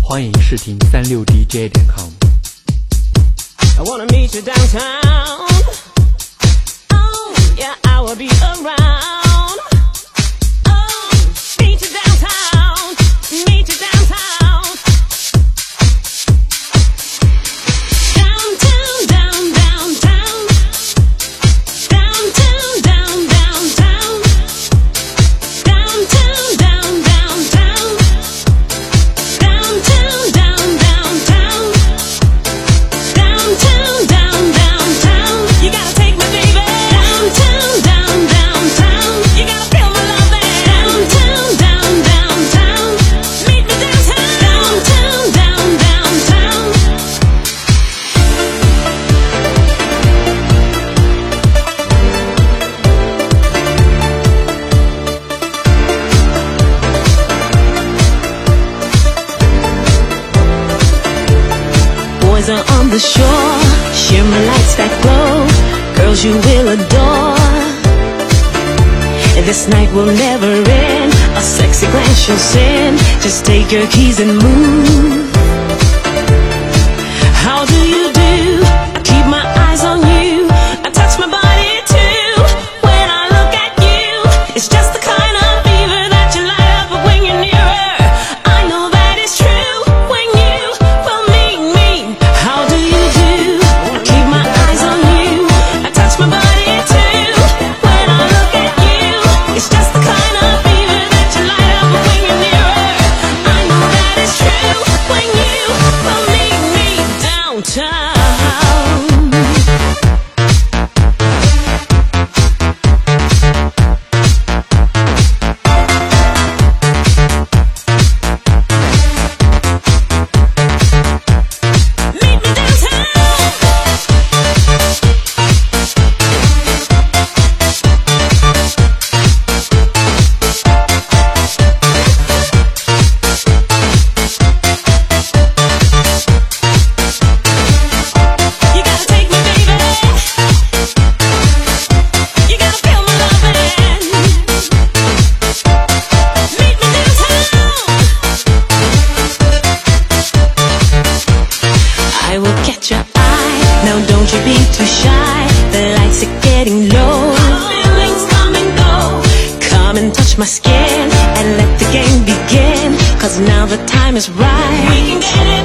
欢迎试听36DJ.com。 I wanna meet you downtown. Oh, yeah, I will be around. Oh, meet you downtown. Meet you downtown. Downtown, downtown. Downtown, downtown. Downtown, downtown. Downtown, downtown. Downtown, downtown. You gotta take me, baby. Downtown, downtown. You gotta feel my love there. Downtown, downtown. Meet me downtown. Downtown, downtown. Boys are on the shore, shimmer lights that glow, girls you will adore. This night will never end, a sexy glance you'll send. Just take your keys and move. How do you do? I keep my eyes on you, I touch my body too. When I look at you, it's just the kind of fever that you light up when you're nearer. I know that it's true when you will meet me. How do you do? I keep my eyes on you, I touch my body too. When I look at you, it's just the kind of fever that you light up when you're nearer. I know that it's true when you will meet me downtown. Meet me downtown. You gotta take me, baby. You gotta feel my lovin'. Meet me downtown. I will catch your eye. Now don't you be too shy. The lights are getting low. Feelings come and go. Come and touch my skin and let the game begin. 'Cause now the time is right. We can get it